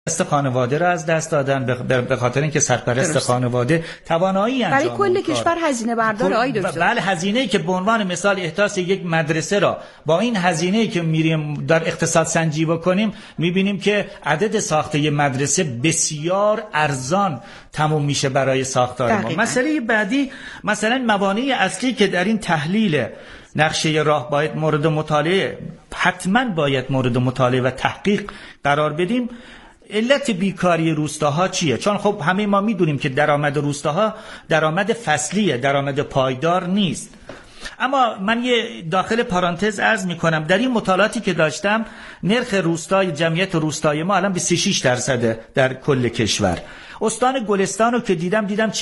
خانواده را از دست دادن به خاطر اینکه سرپرست خانواده توانایی انجام برای کل کشور هزینه بردار آقای دکتر. بله، هزینه‌ای که به عنوان مثال احداث یک مدرسه را با این هزینه‌ای که میریم در اقتصاد سنجی بکنیم می‌بینیم که عدد ساخت یک مدرسه بسیار ارزان تموم میشه برای ساختار ما. مسئله بعدی مثلا موانع اصلی که در این تحلیل نقشه راه باید مورد مطالعه، حتما باید مورد مطالعه و تحقیق قرار بدیم. علت بیکاری روستاها چیه؟ چون خب همه ما میدونیم که درآمد روستاها درآمد فصلیه، درآمد پایدار نیست. اما من یه داخل پارانتز عرض میکنم، در این مطالعاتی که داشتم نرخ روستای جمعیت روستای ما الان 26% در کل کشور. استان گلستان رو که دیدم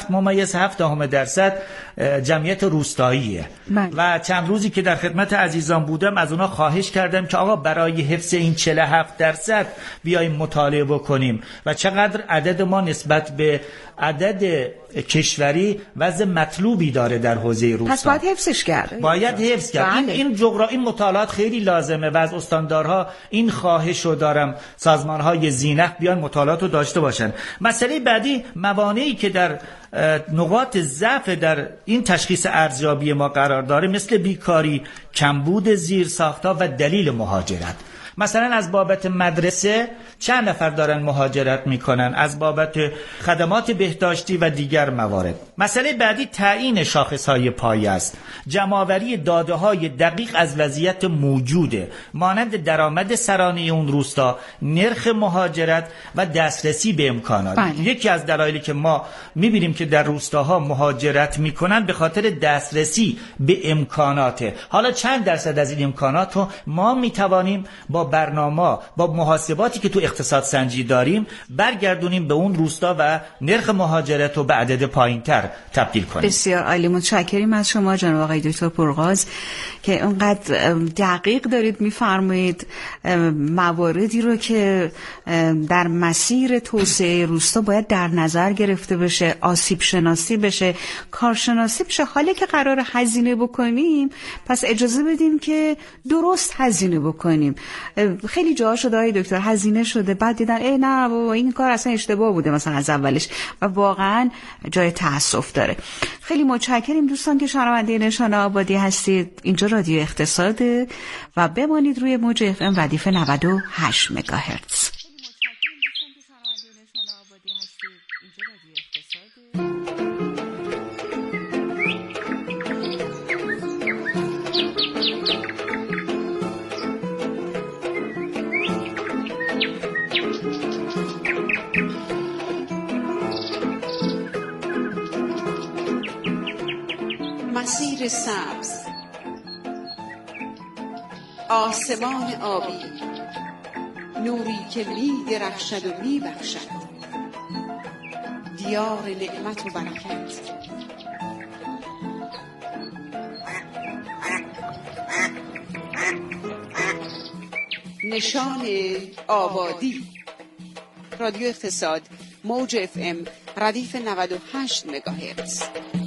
47.7% جمعیت روستاییه. و چند روزی که در خدمت عزیزان بودم از اونا خواهش کردم که آقا برای حفظ این 47% بیاییم مطالعه بکنیم و چقدر عدد ما نسبت به عدد کشوری وضع مطلوبی داره در حوزه روستا. پس باید حفظش کرد. باید حفظ کرد. این مطالعات خیلی لازمه و از استاندارها این خواهش رو دارم سازمان‌های زینف بیان مطالعات رو داشته باشن. مسئله بعدی موانعی که در نقاط ضعف در این تشخیص ارزیابی ما قرار داره مثل بیکاری، کمبود زیرساخت‌ها و دلیل مهاجرت. مثلا از بابت مدرسه چند نفر دارن مهاجرت میکنن، از بابت خدمات بهداشتی و دیگر موارد. مسئله بعدی تعیین شاخصهای پایه است. جمع‌آوری داده‌های دقیق از وضعیت موجوده، مانند درآمد سرانه اون روستا، نرخ مهاجرت و دسترسی به امکانات. یکی از دلایلی که ما میبینیم که در روستاها مهاجرت میکنن به خاطر دسترسی به امکاناته. حالا چند درصد از این امکانات رو ما میتوانیم با برنامه، با محاسباتی که تو اقتصاد سنجی داریم برگردونیم به اون روستا و نرخ مهاجرت رو به عدد پایین‌تر تبدیل کنیم. بسیار عالی، متشکریم از شما جناب آقای دکتر پرغاز که اونقدر دقیق دارید میفرمایید مواردی رو که در مسیر توسعه روستا باید در نظر گرفته بشه، آسیب شناسی بشه، کارشناسی بشه. حالا که قرار هزینه بکنیم پس اجازه بدیم که درست هزینه بکنیم. خیلی جاها شده آقای دکتر هزینه شده بعد دیدن نه بابا این کار اصلا اشتباه بوده مثلا از اولش و واقعا جای تأسف داره. خیلی متشکریم دوستان که شنونده نشان آبادی هستید. اینجا رادیو اقتصاده و بمانید روی موج اف ام ردیف 98 مگاهرتز. مسیر سبز، آسمان آبی، نوری که می درخشد و می بخشد، دیار نعمت و برکت. نشان آبادی. رادیو اقتصاد، موج اف ام ردیف 98 مگاهرتز.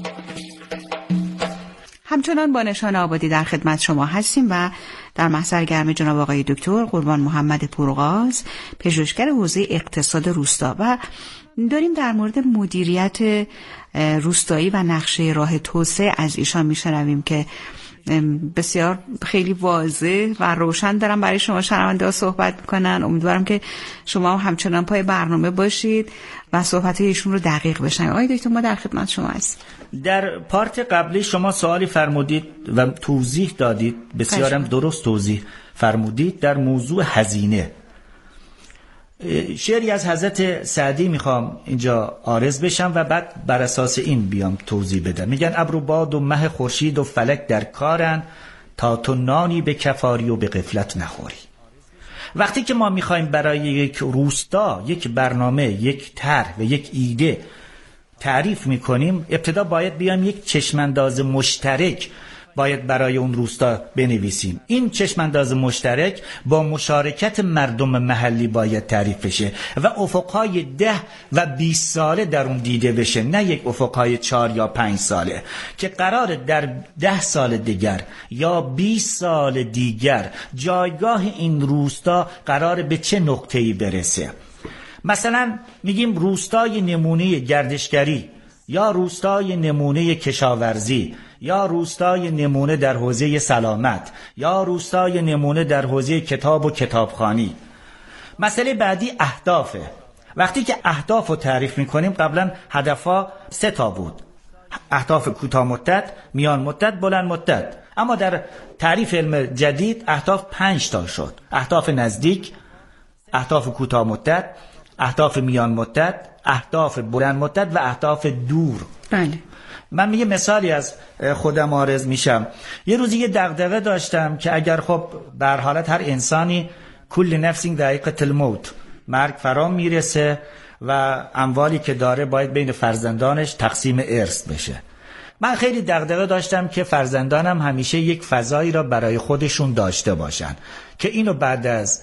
همچنان با نشان آبادی در خدمت شما هستیم و در محضر گرم جناب آقای دکتر قربان محمد پرغاز، پژوهشگر حوزه اقتصاد روستا، و داریم در مورد مدیریت روستایی و نقشه راه توسعه از ایشان میشنویم که بسیار خیلی واضح و روشن دارم برای شما شنونده ها صحبت میکنن. امیدوارم که شما همچنان پای برنامه باشید و صحبت ایشون رو دقیق بشنوید. آقای دکتر ما در خدمت شما هستیم. در پارت قبلی شما سوالی فرمودید و توضیح دادید، بسیارم درست توضیح فرمودید در موضوع هزینه. شعری از حضرت سعدی میخوام اینجا عارض بشم و بعد بر اساس این بیام توضیح بدم. میگن ابر و باد و مه خورشید و فلک در کارن، تا تو نانی به کفاری و به غفلت نخوری. وقتی که ما میخوایم برای یک روستا یک برنامه، یک طرح و یک ایده تعریف میکنیم، ابتدا باید بیایم یک چشمانداز مشترک باید برای اون روستا بنویسیم. این چشمانداز مشترک با مشارکت مردم محلی باید تعریف بشه و افقهای 10 و 20 ساله در اون دیده بشه، نه یک افقهای 4 یا 5 ساله که قرار در 10 سال دیگر یا 20 سال دیگر جایگاه این روستا قرار به چه نقطه‌ای برسه. مثلا میگیم روستای نمونه گردشگری یا روستای نمونه کشاورزی یا روستای نمونه در حوزه سلامت یا روستای نمونه در حوزه کتاب و کتابخوانی. مسئله بعدی اهدافه. وقتی که اهداف رو تعریف میکنیم، قبلا هدفها 3 تا بود: اهداف کوتاه مدت، میان مدت، بلند مدت. اما در تعریف علم جدید اهداف 5 تا شد: اهداف نزدیک، اهداف کوتاه مدت، اهداف میان مدت، اهداف بلند مدت و اهداف دور. بله. من یه مثالی از خودم عارض میشم. یه روزی یه دغدغه داشتم که اگر خب به هر حالت هر انسانی کل نفس ذائقة الموت، مرگ فرا میرسه و اموالی که داره باید بین فرزندانش تقسیم ارث بشه. من خیلی دغدغه داشتم که فرزندانم همیشه یک فضایی را برای خودشون داشته باشن که اینو بعد از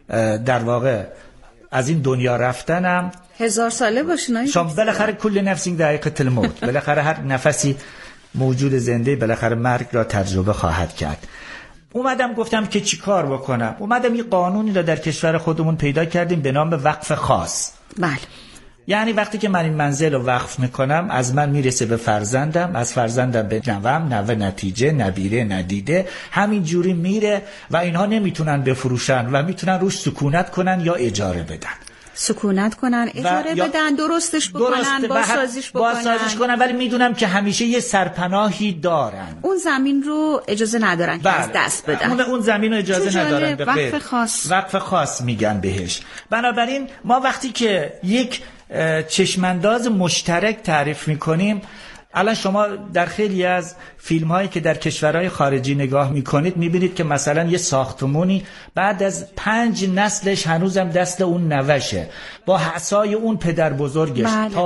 در واقع از این دنیا رفتنم 1000 ساله باشن. شما بالاخره کل نفس ذائقة الموت، بالاخره هر نفسی موجود زنده بالاخره مرگ را تجربه خواهد کرد. اومدم گفتم که چی کار بکنم. اومدم یه قانونی را در کشور خودمون پیدا کردیم به نام وقف خاص. بله. یعنی وقتی که من این منزل رو وقف میکنم، از من میرسه به فرزندم، از فرزندم به نوام، نوه نتیجه، نبیره ندیده، همین جوری میره و اینها نمیتونن بفروشن و میتونن روش سکونت کنن یا اجاره بدن. سکونت کنن، اجاره بدن، درستش بکنن، بازسازیش کنن، ولی میدونم که همیشه یه سرپناهی دارن. اون زمین رو اجازه ندارن که از دست بدن. اون زمین رو اجازه ندارن. وقف خاص میگن بهش. بنابراین ما وقتی که یک چشمانداز مشترک تعریف میکنیم، الان شما در خیلی از فیلم هایی که در کشورهای خارجی نگاه میکنید میبینید که مثلا یه ساختمونی بعد از 5 نسلش هنوزم دست اون نوشه، با حصای اون پدر بزرگش.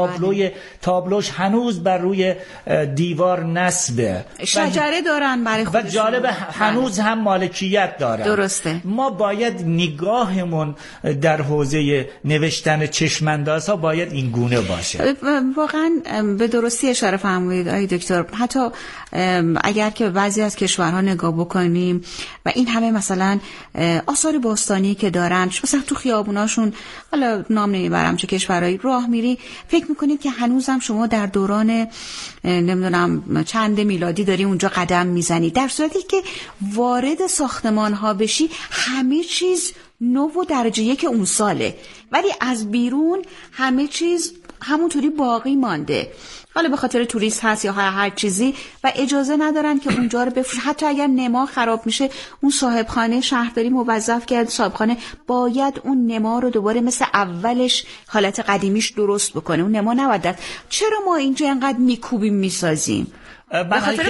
تابلوش هنوز بر روی دیوار نصبه، شجره دارن برای خودشون و جالب هنوز هم مالکیت دارن. درسته. ما باید نگاهمون در حوزه نوشتن چشماندازها باید این گونه باشه. واقعا به درستی اشاره فرمودید آقای دکتر. حتی اگر که بعضی از کشورها نگاه بکنیم و این همه مثلا آثار باستانی که دارن، مثلا تو خیابوناشون، حالا نام نمیبرم چه کشورهایی، راه میری فکر میکنید که هنوزم شما در دوران نمیدونم چند میلادی داری اونجا قدم میزنی، در صورتی که وارد ساختمان ها بشی همه چیز نو و درجه 1 اون ساله، ولی از بیرون همه چیز همونطوری باقی مانده. حالا به خاطر توریست هست یا هر چیزی، و اجازه ندارن که اونجا رو بفروش. حتی اگر نما خراب میشه، اون صاحبخانه شهرداری موظف کرد صاحبخانه باید اون نما رو دوباره مثل اولش حالت قدیمیش درست بکنه. اون نما نباید. چرا ما اینجا اینقدر میکوبیم میسازیم؟ به خاطر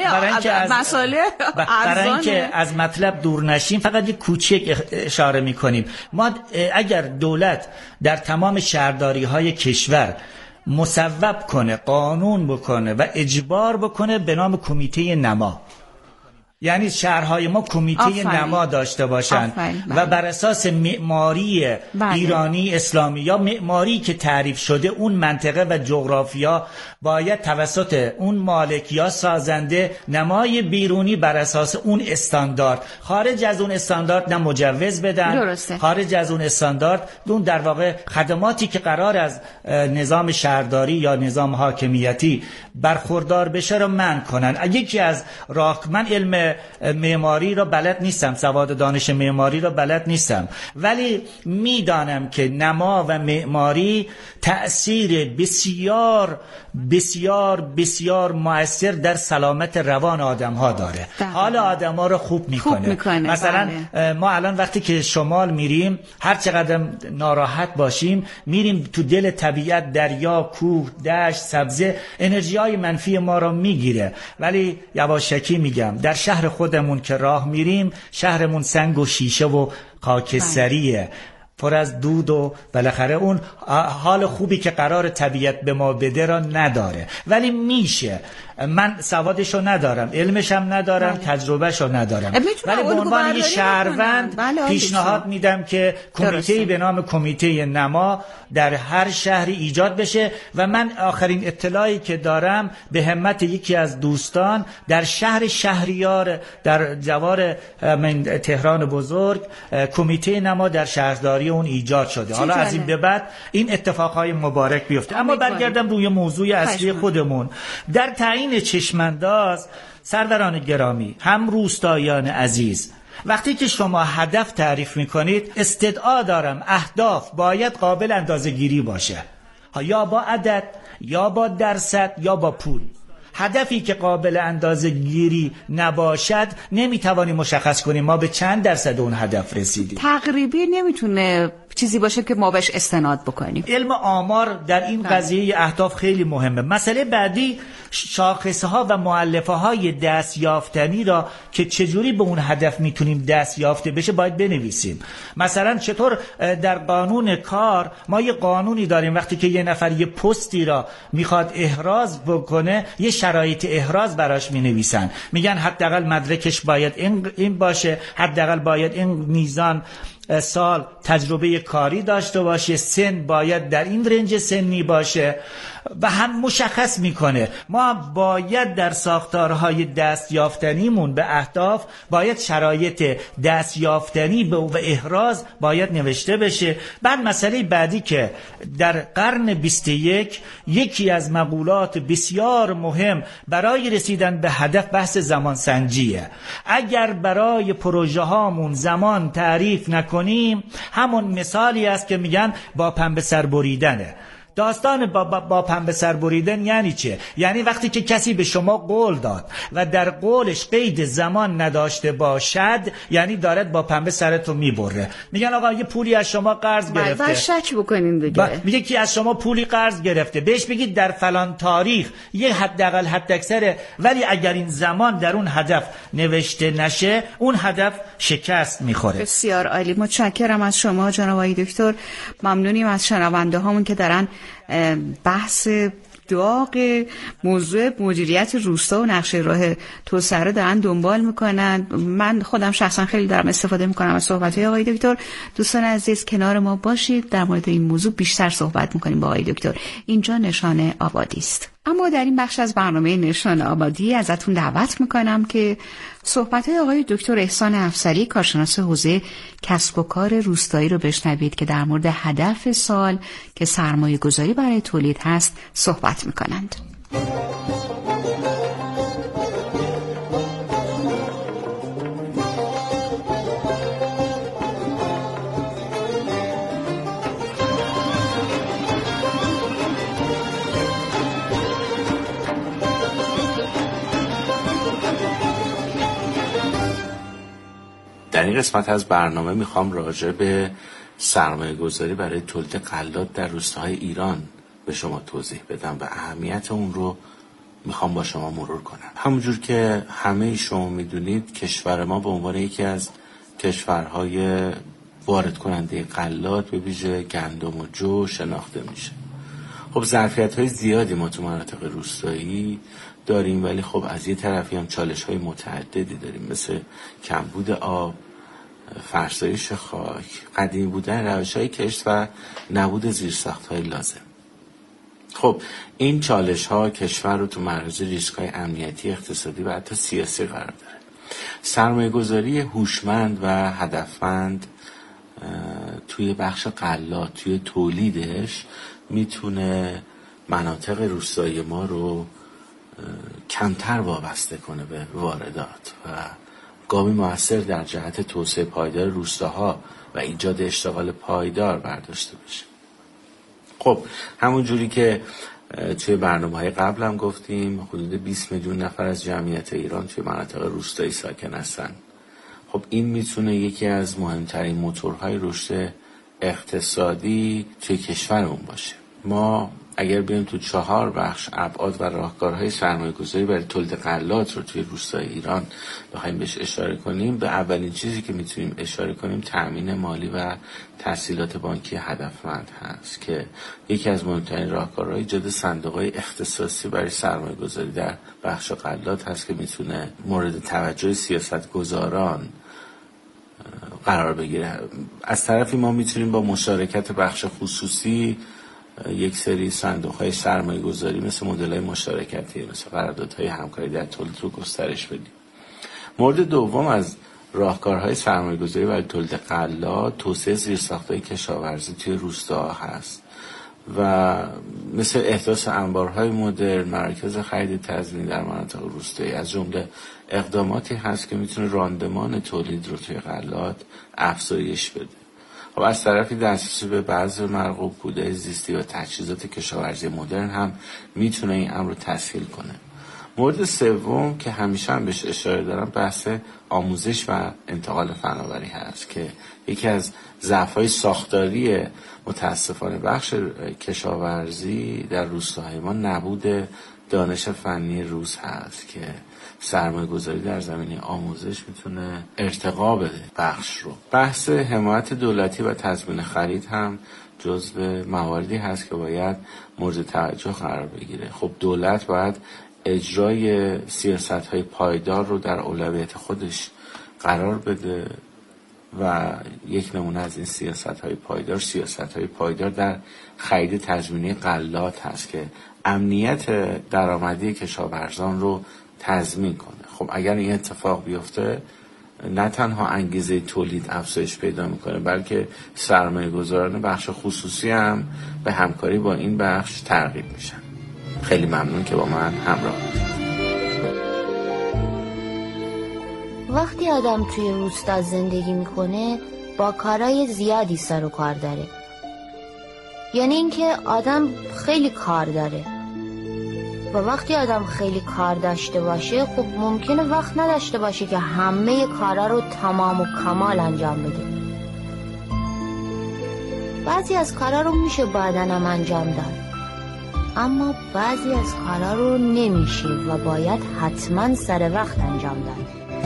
برای اینکه از مطلب دور نشیم فقط یک کوچک اشاره میکنیم. ما اگر دولت در تمام شهرداری های کشور مصوب کنه، قانون بکنه و اجبار بکنه به نام کمیته نما، یعنی شهرهای ما کمیته نما داشته باشن و بر اساس معماری ایرانی اسلامی یا معماری که تعریف شده اون منطقه و جغرافیا باید توسط اون مالک یا سازنده نمای بیرونی بر اساس اون استاندارد، خارج از اون استاندارد نه مجوز بدن. درسته. خارج از اون استاندارد اون در واقع خدماتی که قرار از نظام شهرداری یا نظام حاکمیتی برخوردار بشه رو منع کنن. یکی از من علم معماری را بلد نیستم، سواد دانش معماری را بلد نیستم، ولی میدانم که نما و معماری تأثیر بسیار بسیار بسیار مؤثر در سلامت روان آدم ها داره. حال آدم ها رو خوب میکنه. مثلا ما الان وقتی که شمال میریم، هر چقدر ناراحت باشیم میریم تو دل طبیعت، دریا، کوه، دشت، سبزه، انرژی های منفی ما رو میگیره. ولی یواشکی میگم در شهر خودمون که راه میریم، شهرمون سنگ و شیشه و خاکستریه، پر از دود و بالاخره اون حال خوبی که قرار طبیعت به ما بده را نداره. ولی میشه من سوادشو ندارم، علمشم ندارم، تجربهشو ندارم، ولی به عنوان یه شهروند پیشنهاد میدم که کمیته‌ای به نام کمیته نما در هر شهری ایجاد بشه. و من آخرین اطلاعی که دارم به همت یکی از دوستان در شهر شهریار در جوار تهران بزرگ کمیته نما در شهرداری اون ایجاد شده. حالا از این به بعد این اتفاقهای مبارک بیفته. اما برگردم روی موضوع اصلی خودمون. در تعیین چشمانداز، سروران گرامی، هم روستایان عزیز، وقتی که شما هدف تعریف میکنید استدعا دارم اهداف باید قابل اندازه‌گیری باشه، یا با عدد یا با درصد یا با پول. هدفی که قابل اندازه‌گیری نباشد نمیتوانیم مشخص کنیم ما به چند درصد اون هدف رسیدیم. تقریبی نمیتونه چیزی باشه که ما بهش استناد بکنیم. علم آمار در این قضیه اهداف خیلی مهمه. مسئله بعدی شاخصها و مؤلفه های دستیافتنی را که چجوری به اون هدف میتونیم دست یافته بشه باید بنویسیم. مثلا چطور در قانون کار ما یه قانونی داریم وقتی که یه نفر یه پستی را میخواد احراز بکنه یه شرایط احراز براش مینویسن، میگن حداقل مدرکش باید این باشه، حداقل باید این میزان سال تجربه کاری داشته باشه، سن باید در این رنج سنی باشه و هم مشخص میکنه. ما باید در ساختارهای دستیافتنیمون به اهداف باید شرایط دستیافتنی و احراز باید نوشته بشه. بعد مسئله بعدی که در قرن 21 یکی از مقولات بسیار مهم برای رسیدن به هدف بحث زمان سنجیه. اگر برای پروژه هامون زمان تعریف نکنیم همون مثالی است که میگن با پنبه سر بریدنه. داستان با پنبه سر بریدن یعنی چه؟ یعنی وقتی که کسی به شما قول داد و در قولش قید زمان نداشته باشد یعنی دارد با پنبه سرتو میبره. میگن آقا یه پولی از شما قرض گرفته، باید شک بکنین دیگه. میگه کی از شما پولی قرض گرفته، بهش بگید در فلان تاریخ یه حداقل حداکثره، ولی اگر این زمان در اون هدف نوشته نشه اون هدف شکست میخوره. بسیار عالی، متشکرم از شما جناب آقای دکتر. ممنونیم از شنونده هامون که دارن بحث داغ موضوع مدیریت روستا و نقشه راه توسعه دارن دنبال میکنن. من خودم شخصا خیلی دارم استفاده میکنم از صحبت‌های آقای دکتر. دوستان عزیز کنار ما باشید، در مورد این موضوع بیشتر صحبت میکنیم با آقای دکتر. اینجا نشان آبادی است. اما در این بخش از برنامه نشان آبادی ازتون دعوت میکنم که صحبت‌های آقای دکتر احسان افسری کارشناس حوزه کسب و کار روستایی رو بشنوید که در مورد هدف سال که سرمایه گذاری برای تولید هست صحبت میکنند. در این قسمت از برنامه میخوام راجع به سرمایه گذاری برای تولید غلات در روستاهای ایران به شما توضیح بدم و اهمیت اون رو میخوام با شما مرور کنم. همونجور که همه شما میدونید کشور ما به عنوان یکی از کشورهای وارد کننده غلات به ویژه گندم و جو شناخته میشه. خب ظرفیت‌های زیادی ما تو مناطق روستایی داریم، ولی خب از یه طرفی هم چالش‌های متعددی داریم مثل کمبود آب، فرسایش خاک، قدیمی بودن روش‌های کشت و نبود زیرساخت‌های لازم. خب این چالش‌ها کشور رو تو معرض ریسک‌های امنیتی، اقتصادی و حتی سیاسی قرار داره. سرمایه‌گذاری هوشمند و هدفمند توی بخش غلات، توی تولیدش میتونه مناطق روستایی ما رو کمتر وابسته کنه به واردات و گامی موثر در جهت توسعه پایدار روستاها و ایجاد اشتغال پایدار برداشته بشه. خب همون جوری که توی برنامه‌های قبل هم گفتیم حدود 20 میلیون نفر از جمعیت ایران توی مناطق روستایی ساکن هستن. خب این میتونه یکی از مهمترین موتورهای رشد اقتصادی توی کشورمون باشه. ما اگر بیایم تو 4 بخش ابعاد و راهکارهای سرمایه‌گذاری برای تولید غلات رو توی روستای ایران بخوایم بهش اشاره کنیم، به اولین چیزی که میتونیم اشاره کنیم تأمین مالی و تسهیلات بانکی هدفمند هست که یکی از مهمترین راهکارهای ایجاد صندوق‌های اختصاصی برای سرمایه‌گذاری در بخش غلات هست که میتونه مورد توجه سیاستگزاران قرار بگیره. از طرفی ما میتونیم با مشارکت بخش خصوصی یک سری صندوق‌های سرمایه‌گذاری مثل مدل‌های مشارکتی، مثل قراردادهای همکاری در تولید رو گسترش بدیم. مورد دوم از راهکارهای سرمایه‌گذاری برای تولید غلات توسعه زیرساخت‌های کشاورزی توی روستاها هست و مثل احداث انبارهای مدرن، مراکز خرید تضمینی در مناطق روستایی از جمله اقداماتی هست که میتونه راندمان تولید رو توی غلات افزایش بده. و از طرفی دسترسی به بعضی مرغوب بودهای زیستی و تجهیزات کشاورزی مدرن هم میتونه این امر رو تسهیل کنه. مورد سوم که همیشه هم بهش اشاره دارم بحث آموزش و انتقال فناوری هست که یکی از ضعف‌های ساختاری متاسفانه بخش کشاورزی در روستاهای ما نبود دانش فنی روز هست که سرمایه‌گذاری در زمینه آموزش میتونه ارتقا بده بخش رو. بحث حمایت دولتی و تضمین خرید هم جزو مواردی هست که باید مورد توجه قرار بگیره. خب دولت باید اجرای سیاست‌های پایدار رو در اولویت خودش قرار بده و یک نمونه از این سیاست‌های پایدار در خرید تضمینی غلات هست که امنیت درآمدی کشاورزان رو تضمین کنه. خب اگر این اتفاق بیفته نه تنها انگیزه تولید افزایش پیدا میکنه بلکه سرمایه‌گذاران بخش خصوصی هم به همکاری با این بخش ترغیب میشن. خیلی ممنون که با من همراه بودید. وقتی آدم توی روستا زندگی میکنه با کارهای زیادی سر و کار داره. یعنی اینکه آدم خیلی کار داره و وقتی آدم خیلی کار داشته باشه خب ممکنه وقت نداشته باشه که همه کارا رو تمام و کمال انجام بده. بعضی از کارا رو میشه بعداً هم انجام داد، اما بعضی از کارا رو نمیشه و باید حتما سر وقت انجام داد.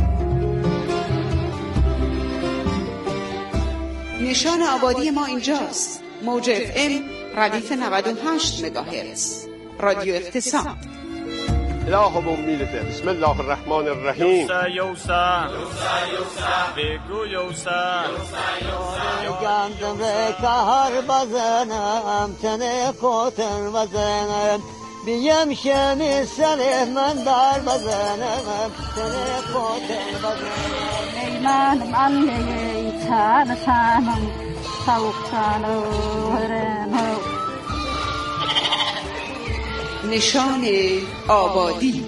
نشان آبادی ما اینجاست. موج FM ردیف 98 مگاهرتز، رادیو اقتصاد. اله و امیدته. بسم الله الرحمن الرحیم. یوسا بگو یوسا گندم کار بزنم تنه کوتن بزنم بیم شمی سر من دار بزنم تنه کوتن بزنم ایمان من ایتان شانم سوقتانو هرنو. نشان آبادی.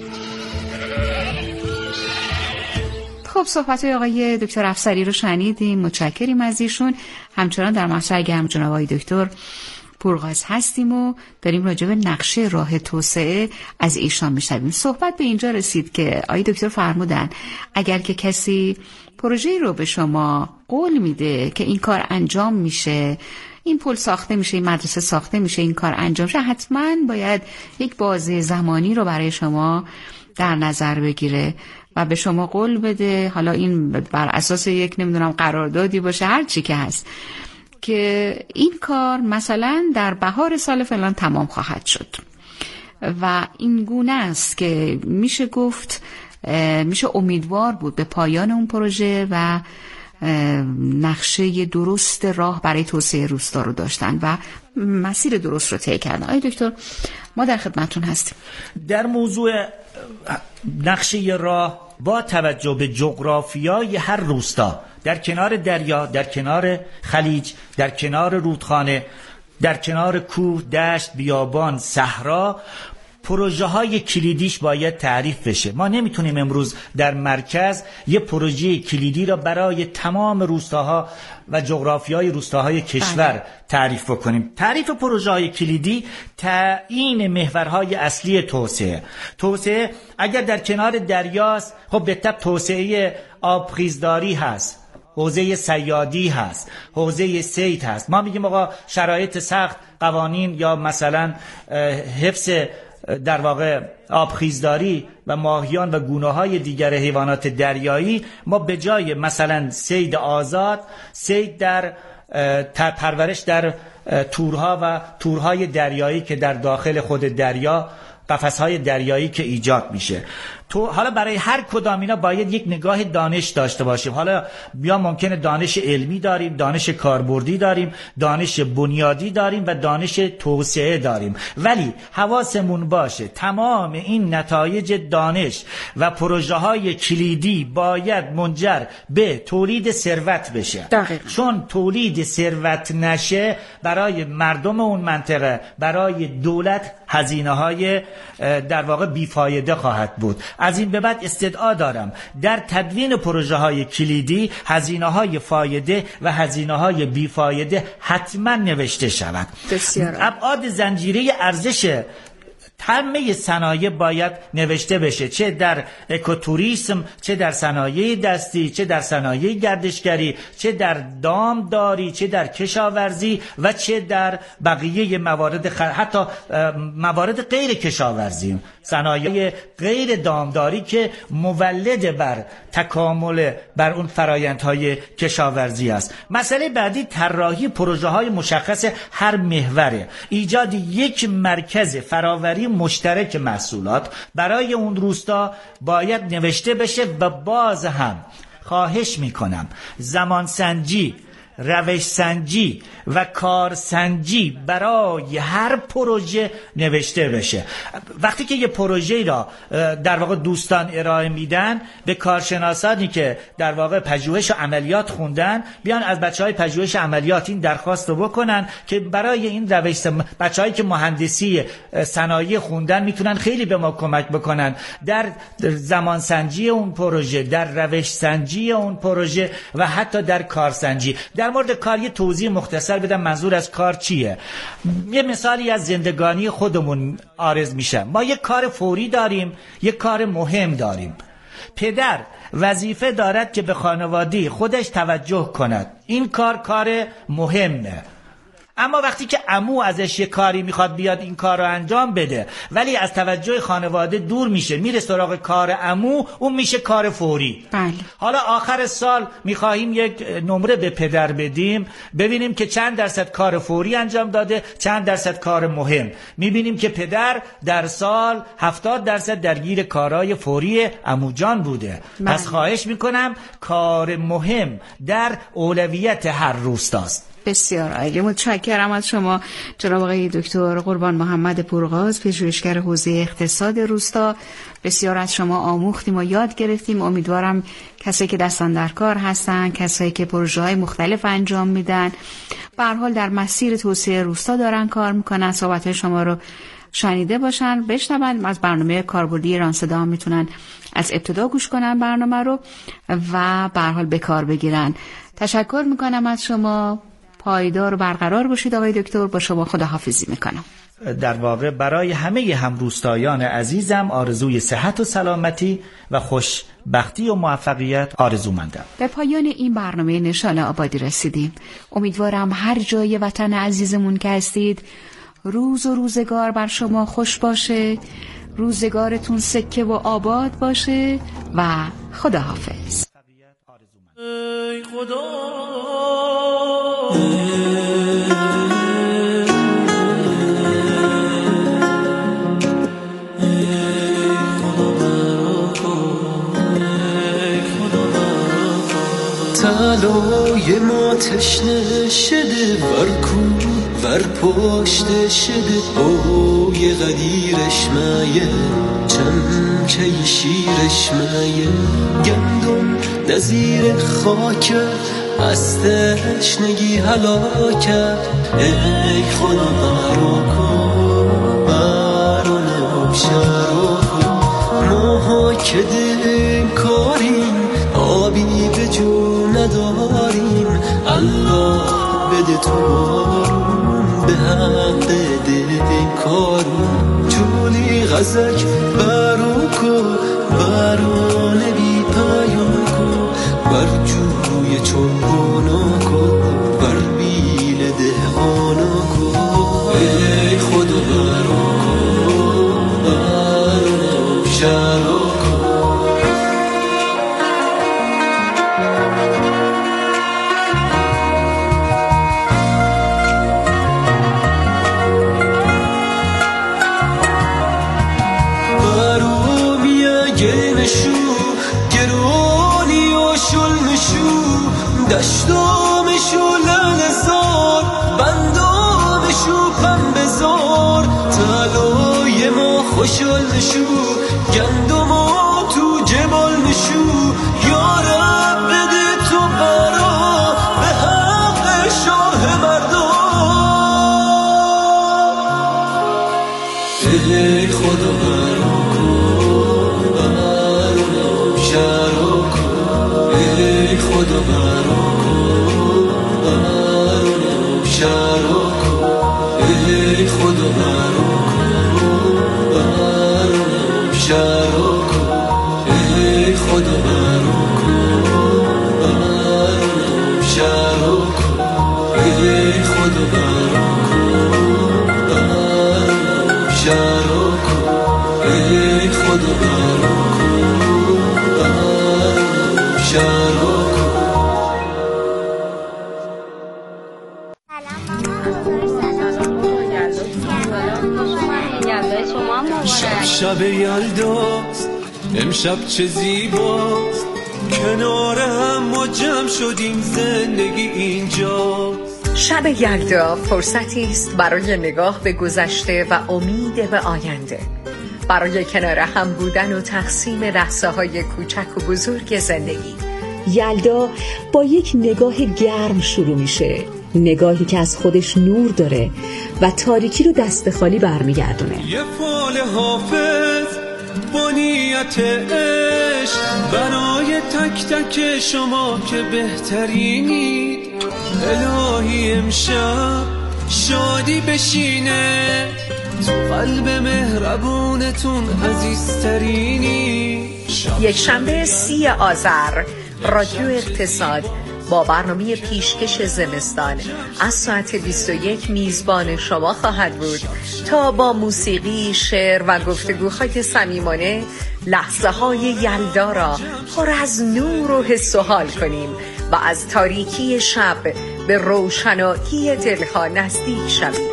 خب صحبت‌های آقای دکتر افسری رو شنیدیم، متشکریم از ایشون. همچنان در محضر گرم جناب آقای دکتر پرغاز هستیم و داریم راجع به نقشه راه توسعه از ایشان میشنویم. صحبت به اینجا رسید که آقای دکتر فرمودن اگر که کسی پروژه‌ای رو به شما قول میده که این کار انجام میشه، این پل ساخته میشه، این مدرسه ساخته میشه، این کار انجام شه، حتما باید یک بازه زمانی رو برای شما در نظر بگیره و به شما قول بده، حالا این بر اساس یک نمیدونم قراردادی باشه، هر چی که هست، که این کار مثلا در بهار سال فلان تمام خواهد شد و این گونه است که میشه گفت میشه امیدوار بود به پایان اون پروژه و نقشه درست راه برای توسعه روستا رو داشتن و مسیر درست رو طی کردن. آقای دکتر ما در خدمتتون هستیم. در موضوع نقشه راه با توجه به جغرافیای هر روستا، در کنار دریا، در کنار خلیج، در کنار رودخانه، در کنار کوه، دشت، بیابان، صحرا، پروژه های کلیدیش باید تعریف بشه. ما نمیتونیم امروز در مرکز یه پروژه کلیدی را برای تمام روستاها و جغرافیای روستاهای کشور تعریف بکنیم. تعریف پروژه های کلیدی تعیین محورهای اصلی توسعه اگر در کنار دریاست، خب به طب توسعه آبخیزداری هست، حوزه صیادی هست، حوزه صید هست. ما میگیم آقا شرایط سخت، قوانین یا مثلا حفظ در واقع آبخیزداری و ماهیان و گونه‌های دیگر حیوانات دریایی، ما به جای مثلا صید آزاد، صید در پرورش در تورها و تورهای دریایی که در داخل خود دریا، قفس‌های دریایی که ایجاد میشه. تو حالا برای هر کدام اینا باید یک نگاه دانش داشته باشیم. حالا بیا ممکنه دانش علمی داریم، دانش کاربردی داریم، دانش بنیادی داریم و دانش توسعه داریم، ولی حواسمون باشه تمام این نتایج دانش و پروژه های کلیدی باید منجر به تولید ثروت بشه. دقیقا. چون تولید ثروت نشه، برای مردم اون منطقه، برای دولت هزینه های در واقع بیفایده خواهد بود. از این به بعد استدعا دارم در تدوین پروژه های کلیدی هزینه های فایده و هزینه های بیفایده حتما نوشته شود. ابعاد زنجیره ارزش همه صنایع باید نوشته بشه، چه در اکوتوریسم، چه در صنایع دستی، چه در صنایع گردشگری، چه در دامداری، چه در کشاورزی و چه در بقیه موارد حتی موارد غیر کشاورزی، صنایع غیر دامداری که مولد بر تکامل بر اون فرایندهای کشاورزی است. مسئله بعدی طراحی پروژه های مشخص هر محوره، ایجاد یک مرکز فراوری مشترک محصولات برای اون روستا باید نوشته بشه و باز هم خواهش میکنم زمانسنجی، روش سنجی و کارسنجی برای هر پروژه نوشته بشه. وقتی که یه پروژه را در واقع دوستان ارائه میدن به کارشناسانی که در واقع پژوهش و عملیات خوندن، بیان از بچهای پژوهش عملیات این درخواست رو بکنن که برای این روش، بچه‌هایی که مهندسی صنایع خوندن میتونن خیلی به ما کمک بکنن در زمانسنجی اون پروژه، در روش سنجی اون پروژه و حتی در کارسنجی. در مورد کار یه توضیح مختصر بدم منظور از کار چیه. یه مثالی از زندگانی خودمون عارض میشه. ما یه کار فوری داریم، یه کار مهم داریم. پدر وظیفه دارد که به خانواده خودش توجه کند، این کار مهمه. اما وقتی که عمو ازش یه کاری میخواد بیاد این کار رو انجام بده، ولی از توجه خانواده دور میشه، میره سراغ کار عمو، اون میشه کار فوری. بله. حالا آخر سال میخواهیم یک نمره به پدر بدیم، ببینیم که چند درصد کار فوری انجام داده، چند درصد کار مهم. میبینیم که پدر در سال 70% درگیر کارهای فوری عمو جان بوده. پس خواهش میکنم کار مهم در اولویت هر روستاست. بسیار عالی، متشکرم از شما جناب آقای دکتر قربان محمد پرغاز، پژوهشگر حوزه اقتصاد روستا. بسیار از شما آموختیم و یاد گرفتیم. امیدوارم کسایی که دستان در کار هستن، کسایی که پروژه‌های مختلف انجام میدن، به هر حال در مسیر توسعه روستا دارن کار میکنن، صحبت‌های شما رو شنیده باشن، بشنون. از برنامه کاربردی ایران صدا هم میتونن از ابتدا گوش کنن برنامه رو و به هر حال به کار بگیرن. تشکر میکنم از شما. پایدار و برقرار باشید آقای دکتر. با شما خداحافظی میکنم. در واقع برای همه همروستایان عزیزم آرزوی صحت و سلامتی و خوشبختی و موفقیت آرزومندم. به پایان این برنامه نشان آبادی رسیدیم. امیدوارم هر جای وطن عزیزمون که هستید روز و روزگار بر شما خوش باشه، روزگارتون سکه و آباد باشه و خداحافظ. ای خدا تلای ما تشنه شده، ور پشت شده، اوی غدیرش مایه چمکی شیرش مایه، گندم نظیر خاک از تشنگی هلاکت. ای خدا مرو کن برانه شرو کن، ماها که دل کاریم آبی به جو نداریم، الله بده تو بارون به حق دل کارون، جولی غزک برو کن برانه بی پیام کن، بر جوی چوبونا کو بر بیل دهانا کو ای خدا برا کو برا شرا کو برو بیا گنشو گرونی و شلمشو دشتامشو لنزار بندامشو پنبزار تلای ما خوشحال نشو گندما تو جبال نشو یارب بده تو برا به حق شاه مردم ای خدا برا کن برا شرا کن ای خدا برا کن برا شرا کن ای خدا برا کن برا شرا کن ای خدا برا کن برا شرا کن ای خدا برا کن برا شرا کن ای خدا برا کن برا شرا کن شب یلداست امشب چه زیباست کنار هم ما جمع شدیم زندگی اینجاست شب یلدا فرصتی است برای نگاه به گذشته و امید به آینده، برای کنار هم بودن و تقسیم لحظه‌های کوچک و بزرگ زندگی. یلدا با یک نگاه گرم شروع میشه، نگاهی که از خودش نور داره و تاریکی رو دست خالی برمیگردونه. یه فال حافظ با نیت عشق برای تک تک شما که بهترینید، الهی امشب شادی بشینه تو قلب مهربونتون عزیزترینی. یک شنبه 30 آذر رادیو اقتصاد با برنامه پیشکش زمستان از ساعت 21 میزبان شما خواهد بود تا با موسیقی، شعر و گفتگوهای صمیمانه لحظه های یلدا را پر از نور و حس و حال کنیم و از تاریکی شب به روشنایی دلها نزدیک شویم.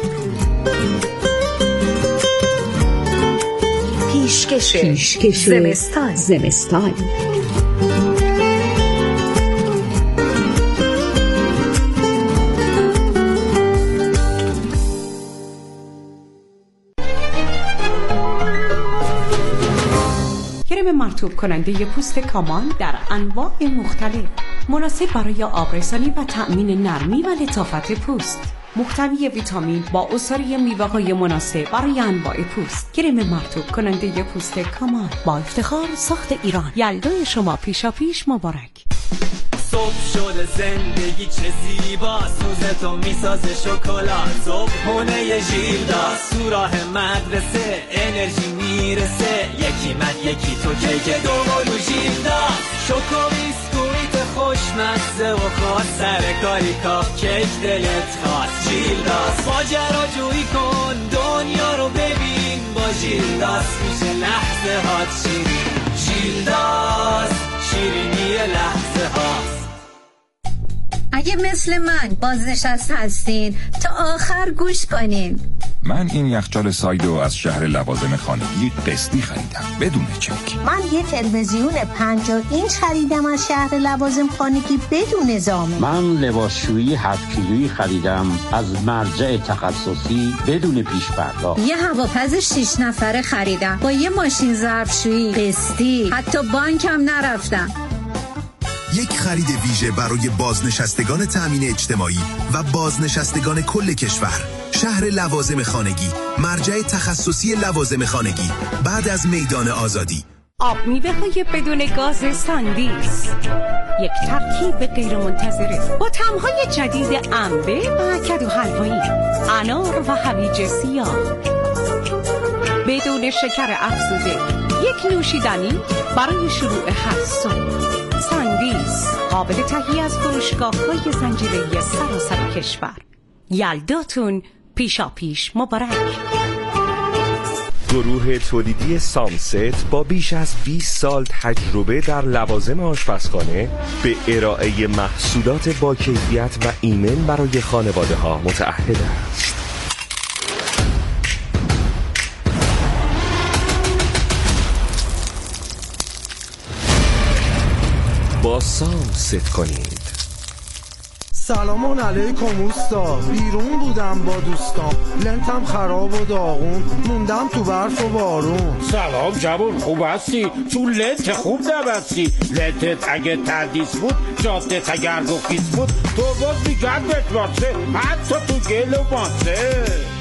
پیشکش زمستان. مرطوب کننده پوست کامان در انواع مختلف، مناسب برای آبرسانی و تأمین نرمی و لطافت پوست. محتوی ویتامین با عصاره میوه‌های مناسب برای انواع پوست. کرم مرطوب کننده پوست کامان با افتخار ساخت ایران. یلدای شما پیشاپیش مبارک. صبح شده زندگی چه زیبا، سوزتو میسازه شکلات، صبحونه ژیلدا، سوراه مدرسه انرژی میرسه، یکی من یکی تو کیک دوقلو ژیلدا، شوکو بیسکویت خوشمزه و خاص، سر کاری کاف کیک دلت خواست، ژیلداست ماجراجویی کن دنیا رو ببین، با ژیلداست میشه لحظه هات شیرین، ژیلداست شیرینی لحظه هاست. اگه مثل من بازنشسته هستین تا آخر گوش کنین. من این یخچال سایدو از شهر لوازم خانگی قسطی خریدم بدون چک. من یه تلویزیون 50 اینچ خریدم از شهر لوازم خانگی بدون زامن. من لباسشویی 7 کیلویی خریدم از مرجع تخصصی بدون پیش پرداخت. یه هواپز 6 نفره خریدم با یه ماشین ظرفشویی قسطی، حتی بانک هم نرفتم. یک خرید ویژه برای بازنشستگان تأمین اجتماعی و بازنشستگان کل کشور. شهر لوازم خانگی، مرجع تخصصی لوازم خانگی، بعد از میدان آزادی. آب میوه‌های بدون گاز ساندیس، یک ترکیب غیرمنتظره با طعم‌های جدید انبه و کدو حلوایی، انار و هویج سیاه، بدون شکر افزوده، یک نوشیدنی برای شروع هر صبح. ساندیس سرویس قابل تهیه از فروشگاه‌های زنجیره‌ای سراسر کشور. یلداتون پیشاپیش مبارک. گروه تولیدی سامست با بیش از 20 سال تجربه در لوازم آشپزخانه به ارائه محصولات با کیفیت و ایمن برای خانواده ها متعهد است. با سامست کنید. سلام علیکم اوستا. بیرون بودم با دوستام، لنتم خراب و داغون، موندم تو برف و بارون. سلام جوون، خوب هستی؟ تو لنت خوب نبستی. لنتت اگه تردیس بود، جادت اگر گفیز بود، تو باز میگرد بتواسه، حتی تو گل و ماسه.